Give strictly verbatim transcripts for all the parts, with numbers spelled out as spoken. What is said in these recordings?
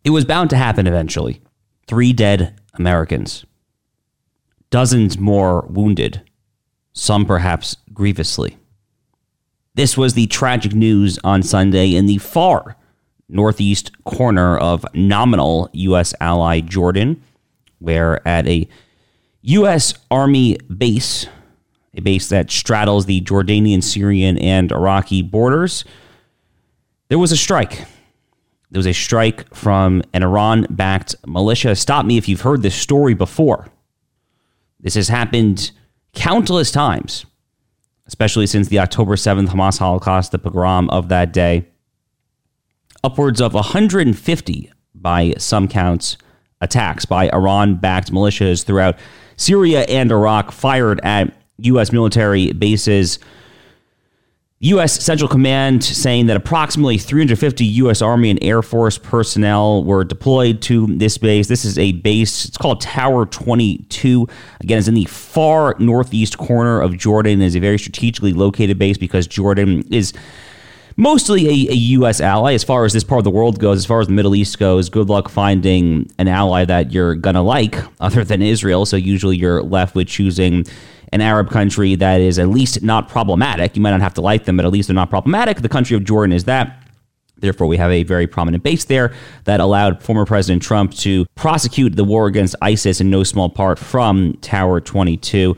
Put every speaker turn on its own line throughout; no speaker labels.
It was bound to happen eventually. Three dead Americans. Dozens more wounded. Some perhaps grievously. This was the tragic news on Sunday in the far northeast corner of nominal U S ally Jordan, where at a U S Army base, a base that straddles the Jordanian, Syrian, and Iraqi borders, there was a strike. There was a strike from an Iran-backed militia. Stop me if you've heard this story before. This has happened countless times, especially since the October seventh Hamas Holocaust, the pogrom of that day. Upwards of one hundred fifty, by some counts, attacks by Iran-backed militias throughout Syria and Iraq fired at U S military bases. U S Central Command saying that approximately three hundred fifty U S Army and Air Force personnel were deployed to this base. This is a base, it's called Tower twenty-two. Again, it's in the far northeast corner of Jordan. It is a very strategically located base because Jordan is mostly a, a U S ally as far as this part of the world goes, as far as the Middle East goes. Good luck finding an ally that you're going to like other than Israel. So usually you're left with choosing an Arab country that is at least not problematic. You might not have to like them, but at least they're not problematic. The country of Jordan is that. Therefore, we have a very prominent base there that allowed former President Trump to prosecute the war against ISIS in no small part from Tower twenty-two.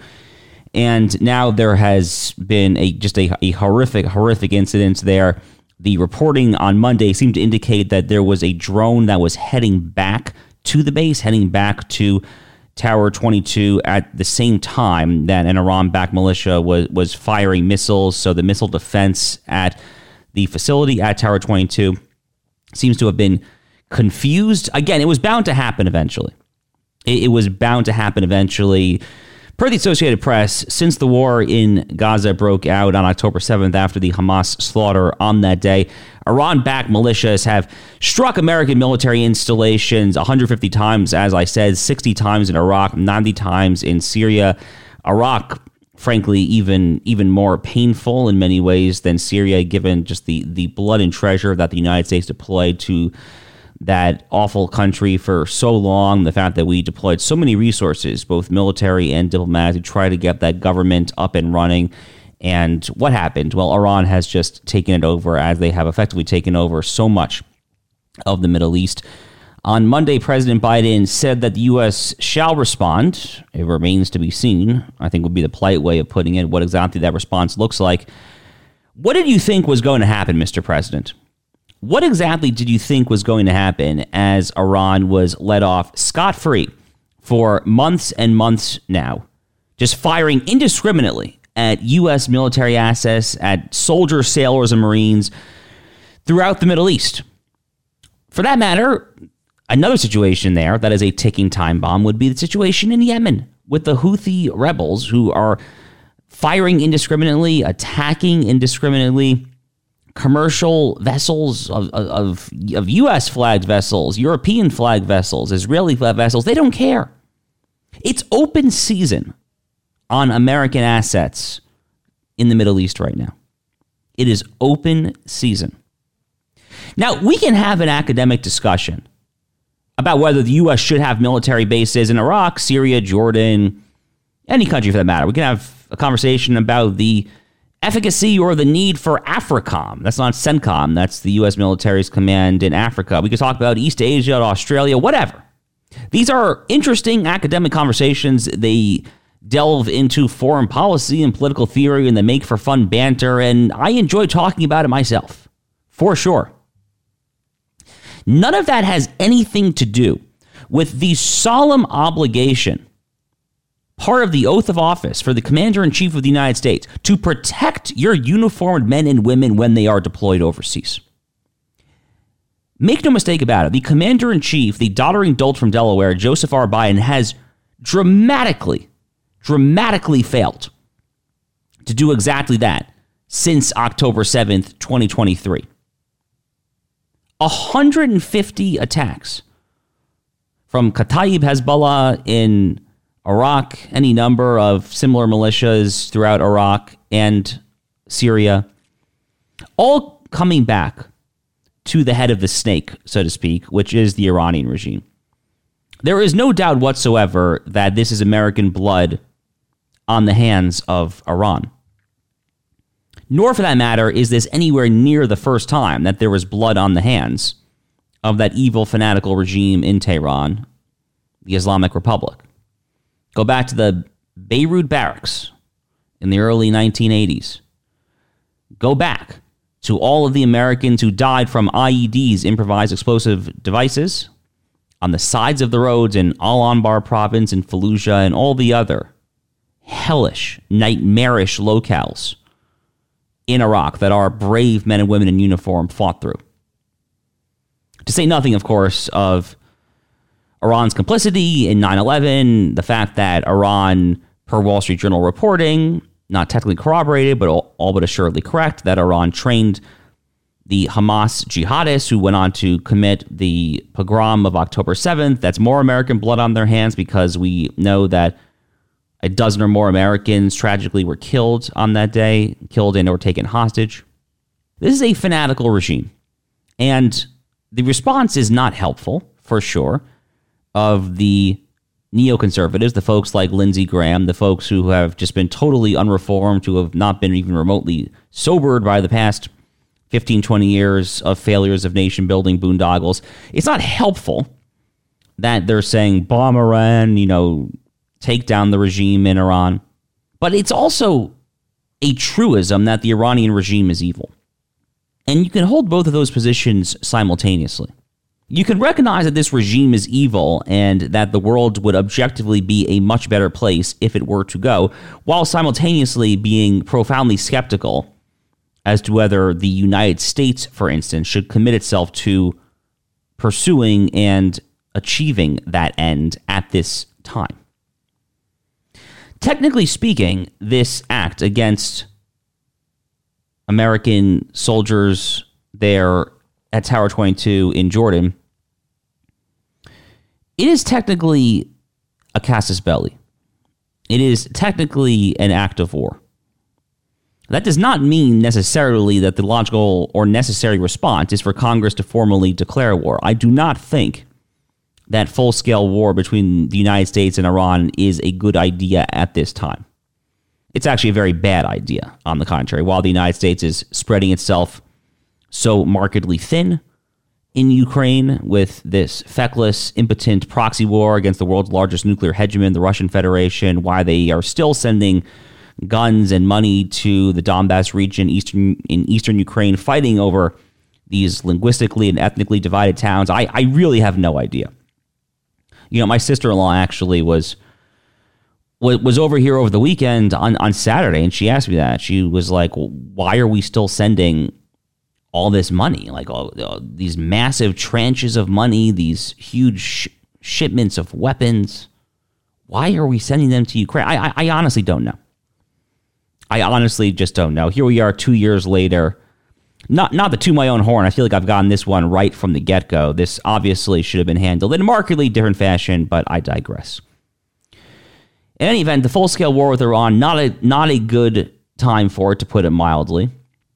And now there has been a just a, a horrific, horrific incident there. The reporting on Monday seemed to indicate that there was a drone that was heading back to the base, heading back to Tower twenty-two at the same time that an Iran-backed militia was, was firing missiles. So the missile defense at the facility at Tower twenty-two seems to have been confused. Again, it was bound to happen eventually. It, it was bound to happen eventually. Per the Associated Press, since the war in Gaza broke out on October seventh after the Hamas slaughter on that day, Iran-backed militias have struck American military installations one hundred fifty times, as I said, sixty times in Iraq, ninety times in Syria. Iraq, frankly, even even more painful in many ways than Syria, given just the, the blood and treasure that the United States deployed to that awful country for so long, the fact that we deployed so many resources, both military and diplomatic, to try to get that government up and running. And what happened? Well, Iran has just taken it over, as they have effectively taken over so much of the Middle East. On Monday, President Biden said that the U S shall respond. It remains to be seen, I think would be the polite way of putting it, what exactly that response looks like. What did you think was going to happen, Mister President? What exactly did you think was going to happen as Iran was let off scot-free for months and months now, just firing indiscriminately at U S military assets, at soldiers, sailors, and Marines throughout the Middle East? For that matter, another situation there that is a ticking time bomb would be the situation in Yemen with the Houthi rebels who are firing indiscriminately, attacking indiscriminately commercial vessels of, of, of U S flagged vessels, European flagged vessels, Israeli flagged vessels. They don't care. It's open season on American assets in the Middle East right now. It is open season. Now, we can have an academic discussion about whether the U S should have military bases in Iraq, Syria, Jordan, any country for that matter. We can have a conversation about the efficacy or the need for AFRICOM. That's not CENTCOM. That's the U S military's command in Africa. We could talk about East Asia, Australia, whatever. These are interesting academic conversations. They delve into foreign policy and political theory, and they make for fun banter, and I enjoy talking about it myself, for sure. None of that has anything to do with the solemn obligation, part of the oath of office for the Commander-in-Chief of the United States, to protect your uniformed men and women when they are deployed overseas. Make no mistake about it, the Commander-in-Chief, the doddering dolt from Delaware, Joseph R. Biden, has dramatically, dramatically failed to do exactly that since October seventh, twenty twenty-three. one hundred fifty attacks from Kataib Hezbollah in Iraq, any number of similar militias throughout Iraq and Syria, all coming back to the head of the snake, so to speak, which is the Iranian regime. There is no doubt whatsoever that this is American blood on the hands of Iran. Nor, for that matter, is this anywhere near the first time that there was blood on the hands of that evil, fanatical regime in Tehran, the Islamic Republic. Go back to the Beirut barracks in the early nineteen eighties. Go back to all of the Americans who died from I E Ds, improvised explosive devices, on the sides of the roads in Al-Anbar province and Fallujah and all the other hellish, nightmarish locales in Iraq that our brave men and women in uniform fought through. To say nothing, of course, of Iran's complicity in nine eleven, the fact that Iran, per Wall Street Journal reporting, not technically corroborated, but all, all but assuredly correct, that Iran trained the Hamas jihadists who went on to commit the pogrom of October seventh. That's more American blood on their hands because we know that a dozen or more Americans tragically were killed on that day, killed and or taken hostage. This is a fanatical regime. And the response is not helpful, for sure, of the neoconservatives, the folks like Lindsey Graham, the folks who have just been totally unreformed, who have not been even remotely sobered by the past fifteen, twenty years of failures of nation-building boondoggles. It's not helpful that they're saying bomb Iran, you know, take down the regime in Iran. But it's also a truism that the Iranian regime is evil. And you can hold both of those positions simultaneously. You can recognize that this regime is evil and that the world would objectively be a much better place if it were to go, while simultaneously being profoundly skeptical as to whether the United States, for instance, should commit itself to pursuing and achieving that end at this time. Technically speaking, this act against American soldiers there at Tower twenty-two in Jordan, it is technically a casus belli. It is technically an act of war. That does not mean necessarily that the logical or necessary response is for Congress to formally declare war. I do not think that full-scale war between the United States and Iran is a good idea at this time. It's actually a very bad idea, on the contrary. While the United States is spreading itself so markedly thin in Ukraine with this feckless, impotent proxy war against the world's largest nuclear hegemon, the Russian Federation, why they are still sending guns and money to the Donbass region eastern in eastern Ukraine, fighting over these linguistically and ethnically divided towns, I, I really have no idea. You know, my sister-in-law actually was was over here over the weekend on, on Saturday, and she asked me that. She was like, well, why are we still sending all this money? Like all, all these massive tranches of money, these huge sh- shipments of weapons. Why are we sending them to Ukraine? I, I, I honestly don't know. I honestly just don't know. Here we are two years later. Not not to toot my own horn. I feel like I've gotten this one right from the get-go. This obviously should have been handled in a markedly different fashion, but I digress. In any event, the full-scale war with Iran, not a not a good time for it, to put it mildly.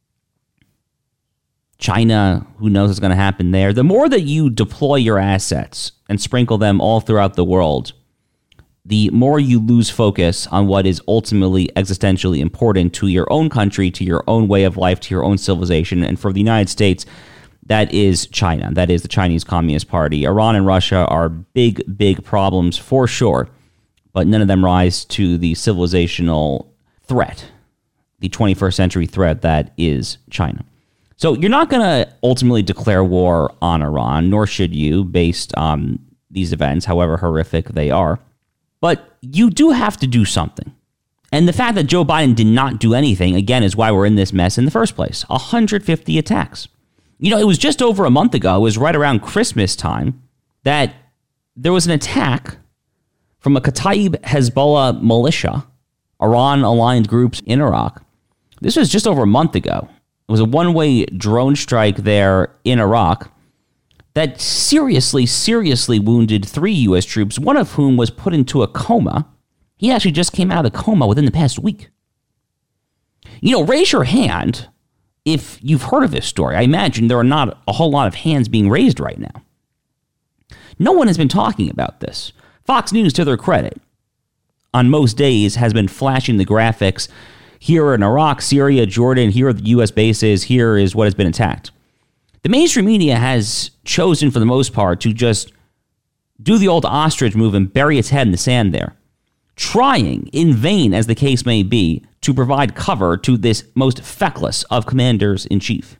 China, who knows what's going to happen there. The more that you deploy your assets and sprinkle them all throughout the world, the more you lose focus on what is ultimately existentially important to your own country, to your own way of life, to your own civilization. And for the United States, that is China. That is the Chinese Communist Party. Iran and Russia are big, big problems for sure, but none of them rise to the civilizational threat, the twenty-first century threat that is China. So you're not going to ultimately declare war on Iran, nor should you, based on these events, however horrific they are. But you do have to do something. And the fact that Joe Biden did not do anything, again, is why we're in this mess in the first place. one hundred fifty attacks. You know, it was just over a month ago, it was right around Christmas time, that there was an attack from a Kataib Hezbollah militia, Iran-aligned groups in Iraq. This was just over a month ago. It was a one-way drone strike there in Iraq that seriously, seriously wounded three U S troops, one of whom was put into a coma. He actually just came out of the coma within the past week. You know, raise your hand if you've heard of this story. I imagine there are not a whole lot of hands being raised right now. No one has been talking about this. Fox News, to their credit, on most days has been flashing the graphics. Here in Iraq, Syria, Jordan, here are the U S bases, here is what has been attacked. The mainstream media has chosen, for the most part, to just do the old ostrich move and bury its head in the sand there, trying, in vain as the case may be, to provide cover to this most feckless of commanders-in-chief.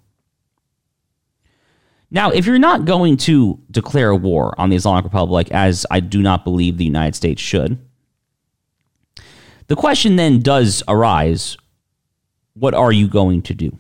Now, if you're not going to declare war on the Islamic Republic, as I do not believe the United States should, the question then does arise, what are you going to do?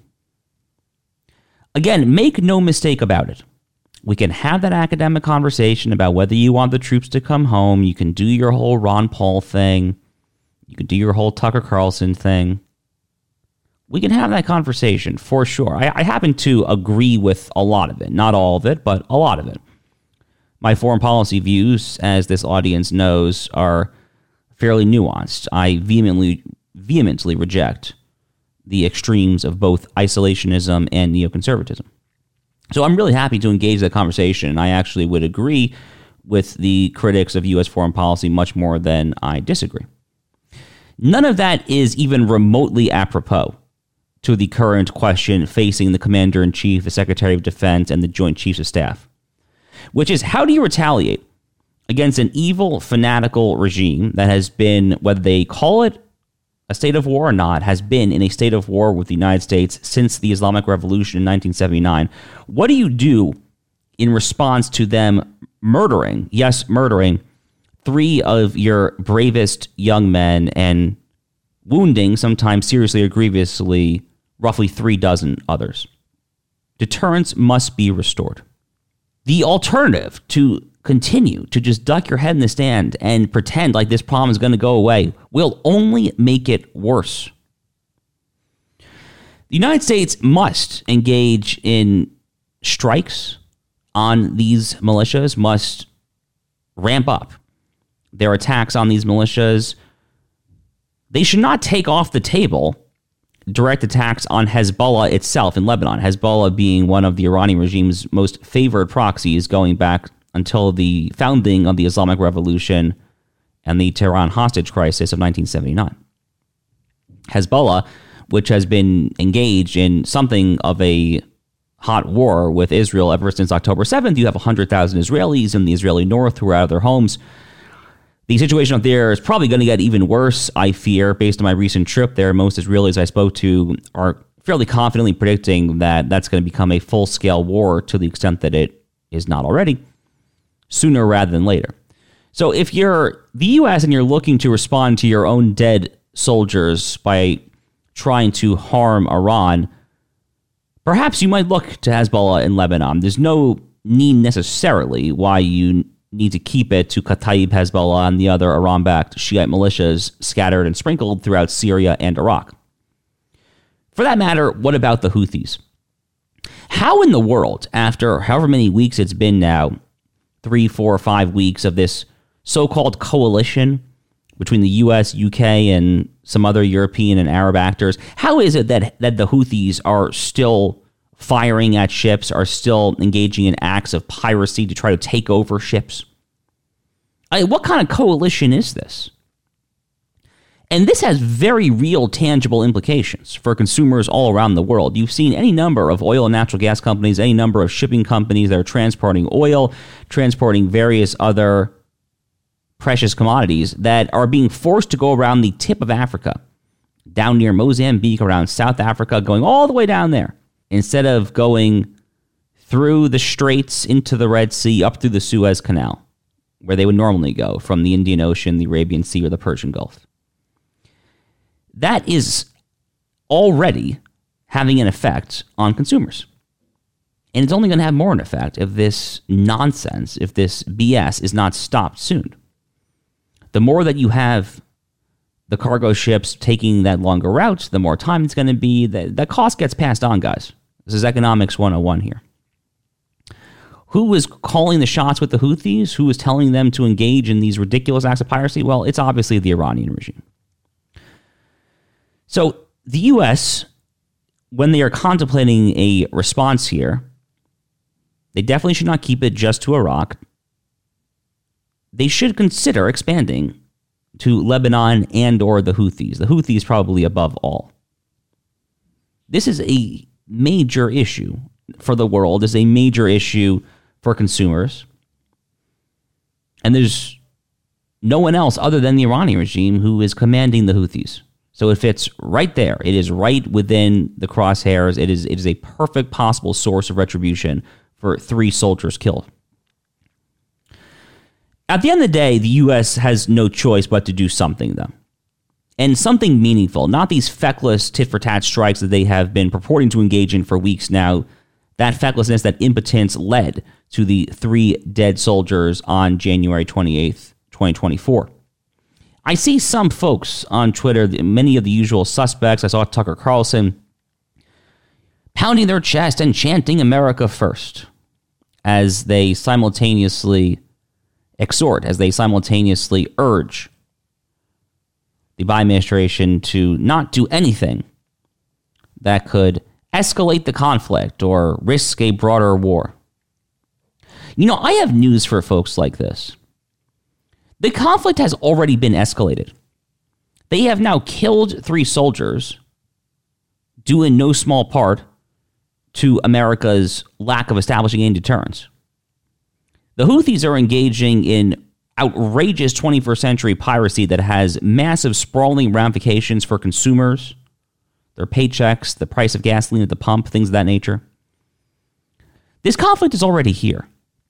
Again, make no mistake about it. We can have that academic conversation about whether you want the troops to come home. You can do your whole Ron Paul thing. You can do your whole Tucker Carlson thing. We can have that conversation for sure. I, I happen to agree with a lot of it. Not all of it, but a lot of it. My foreign policy views, as this audience knows, are fairly nuanced. I vehemently, vehemently reject the extremes of both isolationism and neoconservatism. So I'm really happy to engage that conversation, and I actually would agree with the critics of U S foreign policy much more than I disagree. None of that is even remotely apropos to the current question facing the Commander-in-Chief, the Secretary of Defense, and the Joint Chiefs of Staff, which is, how do you retaliate against an evil, fanatical regime that has been, whether they call it a state of war or not, has been in a state of war with the United States since the Islamic Revolution in nineteen seventy-nine. What do you do in response to them murdering, yes, murdering, three of your bravest young men and wounding, sometimes seriously or grievously, roughly three dozen others? Deterrence must be restored. The alternative to continue to just duck your head in the sand and pretend like this problem is going to go away will only make it worse. The United States must engage in strikes on these militias, must ramp up their attacks on these militias. They should not take off the table direct attacks on Hezbollah itself in Lebanon, Hezbollah being one of the Iranian regime's most favored proxies going back until the founding of the Islamic Revolution and the Tehran hostage crisis of nineteen seventy-nine. Hezbollah, which has been engaged in something of a hot war with Israel ever since October seventh. You have one hundred thousand Israelis in the Israeli north who are out of their homes. The situation up there is probably going to get even worse, I fear, based on my recent trip there. Most Israelis I spoke to are fairly confidently predicting that that's going to become a full-scale war to the extent that it is not already, sooner rather than later. So if you're the U S and you're looking to respond to your own dead soldiers by trying to harm Iran, perhaps you might look to Hezbollah in Lebanon. There's no need necessarily why you need to keep it to Kataib Hezbollah and the other Iran-backed Shiite militias scattered and sprinkled throughout Syria and Iraq. For that matter, what about the Houthis? How in the world, after however many weeks it's been now, three, four, five weeks of this so-called coalition between the U S, U K, and some other European and Arab actors, how is it that, that the Houthis are still firing at ships, are still engaging in acts of piracy to try to take over ships? I mean, what kind of coalition is this? And this has very real, tangible implications for consumers all around the world. You've seen any number of oil and natural gas companies, any number of shipping companies that are transporting oil, transporting various other precious commodities that are being forced to go around the tip of Africa, down near Mozambique, around South Africa, going all the way down there, instead of going through the straits into the Red Sea, up through the Suez Canal, where they would normally go from the Indian Ocean, the Arabian Sea, or the Persian Gulf. That is already having an effect on consumers. And it's only going to have more an effect if this nonsense, if this B S is not stopped soon. The more that you have the cargo ships taking that longer route, the more time it's going to be. That, that cost gets passed on, guys. This is economics one oh one here. Who is calling the shots with the Houthis? Who is telling them to engage in these ridiculous acts of piracy? Well, it's obviously the Iranian regime. So the U S when they are contemplating a response here, they definitely should not keep it just to Iraq. They should consider expanding to Lebanon and or the Houthis. The Houthis probably above all. This is a major issue for the world. It's a major issue for consumers. And there's no one else other than the Iranian regime who is commanding the Houthis. So it fits right there. It is right within the crosshairs. It is, it is a perfect possible source of retribution for three soldiers killed. At the end of the day, the U S has no choice but to do something, though. And something meaningful, not these feckless tit-for-tat strikes that they have been purporting to engage in for weeks now. That fecklessness, that impotence led to the three dead soldiers on January twenty-eighth, twenty twenty-four. I see some folks on Twitter, many of the usual suspects. I saw Tucker Carlson pounding their chest and chanting America first as they simultaneously exhort, as they simultaneously urge the Biden administration to not do anything that could escalate the conflict or risk a broader war. You know, I have news for folks like this. The conflict has already been escalated. They have now killed three soldiers, due in no small part to America's lack of establishing any deterrence. The Houthis are engaging in outrageous twenty-first century piracy that has massive sprawling ramifications for consumers, their paychecks, the price of gasoline at the pump, things of that nature. This conflict is already here.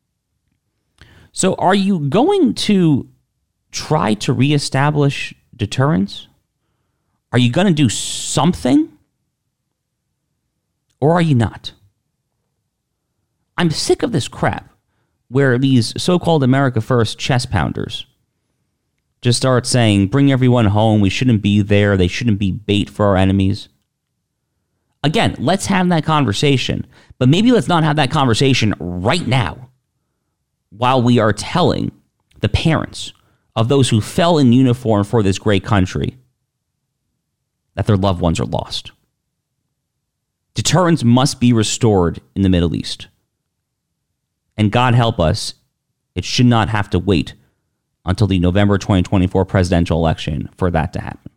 So are you going to try to reestablish deterrence? Are you going to do something? Or are you not? I'm sick of this crap where these so-called America First chest pounders just start saying, bring everyone home, we shouldn't be there, they shouldn't be bait for our enemies. Again, let's have that conversation, but maybe let's not have that conversation right now while we are telling the parents of those who fell in uniform for this great country that their loved ones are lost. Deterrence must be restored in the Middle East. And God help us, it should not have to wait until the November twenty twenty-four presidential election for that to happen.